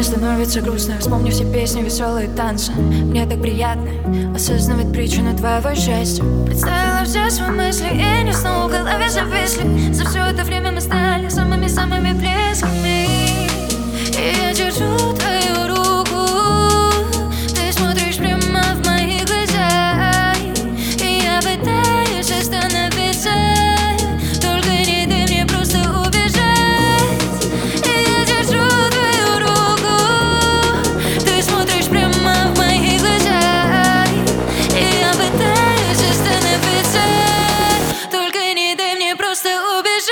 становится грустно. Вспомни все песни, веселые танцы. Мне так приятно осознавать причину твоего счастья. Представила все свои мысли, и не снова в голове зависли. За все это время мы стали самыми-самыми близкими. И я держу твою руку, ты смотришь прямо в мои глаза, и я пытаюсь остановиться, только не дай мне просто убежать. И я держу твою руку, ты смотришь прямо в мои глаза, и я пытаюсь остановиться, только не дай мне просто убежать.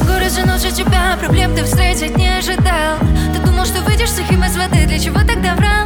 Тебя проблем ты встретить не ожидал. Ты думал, что выйдешь сухим из воды. Для чего тогда врал?